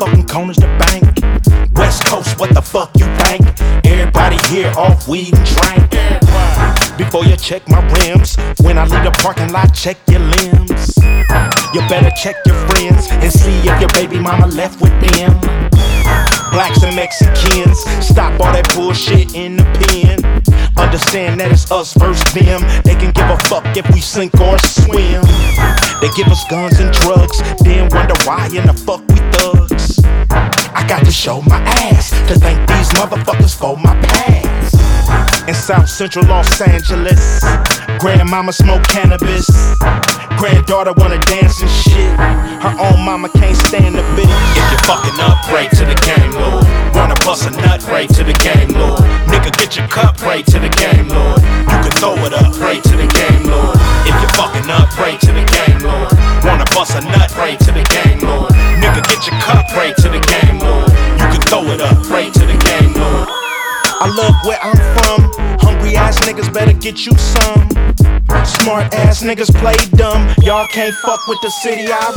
fucking corners to bank. West Coast, what the fuck you think? Everybody here off weed and drink. Before you check my rims, when I leave the parking lot, check your limbs. You better check your friends and see if your baby mama left with them. Blacks and Mexicans, stop all that bullshit in the pen. Understand that it's us versus them. They can give a fuck if we sink or swim. They give us guns and drugs, then wonder why in the fuck we thugs. I got to show my ass to thank these motherfuckers for my past. In South Central Los Angeles, grandmama smoke cannabis. Granddaughter wanna dance and shit. Her own mama can't stand the bitch. If you fucking up, pray to the game, Lord. Wanna bust a nut, pray to the game, Lord. Nigga, get your cup, pray to the game, Lord. You can throw it up, pray to the game, Lord. If you fucking up, pray to the game, Lord. Wanna bust a nut, pray to the game, Lord. Nigga, get your cup, pray to the game, Lord. You can throw it up, pray to the game, Lord. I love where I'm from. Hungry ass niggas better get you some. Smart ass niggas play dumb. Y'all can't fuck with the city I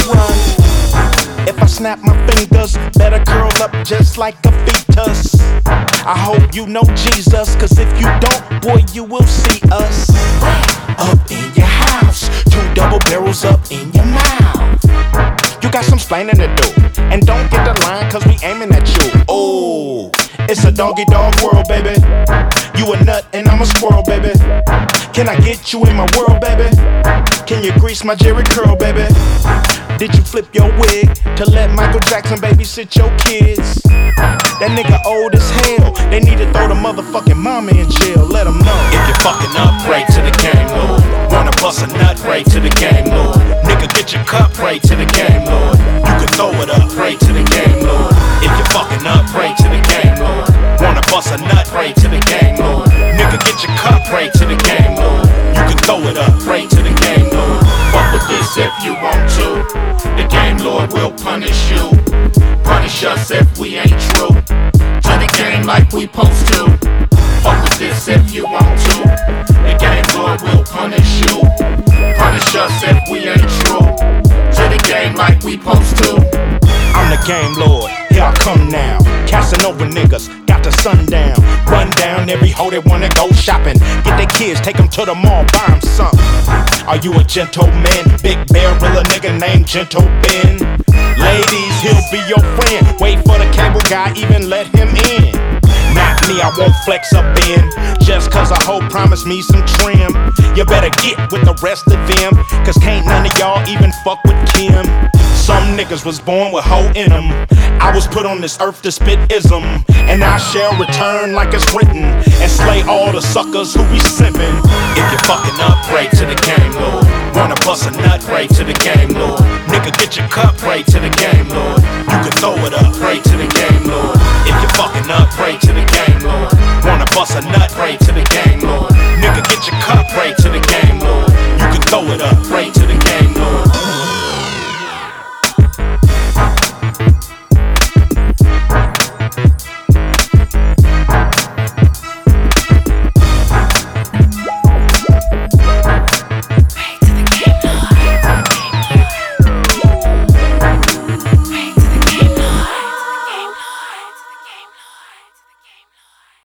run. If I snap my fingers, better curl up just like a fetus. I hope you know Jesus, cause if you don't, boy, you will see us. Up in your house, 2 double barrels up in your mouth. You got some splaining to do, and don't get the line cause we aiming at you. Oh, it's a doggy dog world, baby. You a nut and I'm a squirrel, baby. Can I get you in my world, baby? Can you grease my Jerry curl, baby? Did you flip your wig to let Michael Jackson babysit your kids? That nigga old as hell. They need to throw the motherfucking mama in jail. Let them know. If you fucking up, pray to the game, Lord. Wanna bust a nut, pray to the game, Lord. Nigga, get your cup, pray to the game, Lord. You can throw it up, pray to the game, Lord. If you fucking up, pray to the game, Lord. Wanna bust a nut, pray to the game, Lord. Nigga, get your cup, pray to the game, Lord. You can throw it up, pray to the game, Lord. Fuck with this if you want to. The game Lord will punish you. Punish us if we ain't true to the game like we supposed to. Fuck with this if you want to. The game Lord will punish you. Punish us if we ain't true to the game like we supposed to. I'm the game Lord, here I come now. Casting over niggas, got the sundown. Run down every hoe that wanna go shopping. Get their kids, take them to the mall, buy them something. Are you a gentleman? Big barrel nigga named Gentle Ben. Ladies, he'll be your friend. Wait for the cable guy, even let him in. Not me, I won't flex up in. Just cause a hoe promised me some trim. You better get with the rest of them, cause can't none of y'all even fuck with Kim. Some niggas was born with hoe in them. I was put on this earth to spit ism, and I shall return like it's written, and slay all the suckers who be simping. If you fucking up, pray to the game, Lord. Wanna bust a nut, pray to the game, Lord. Nigga, get your cup, pray to the game,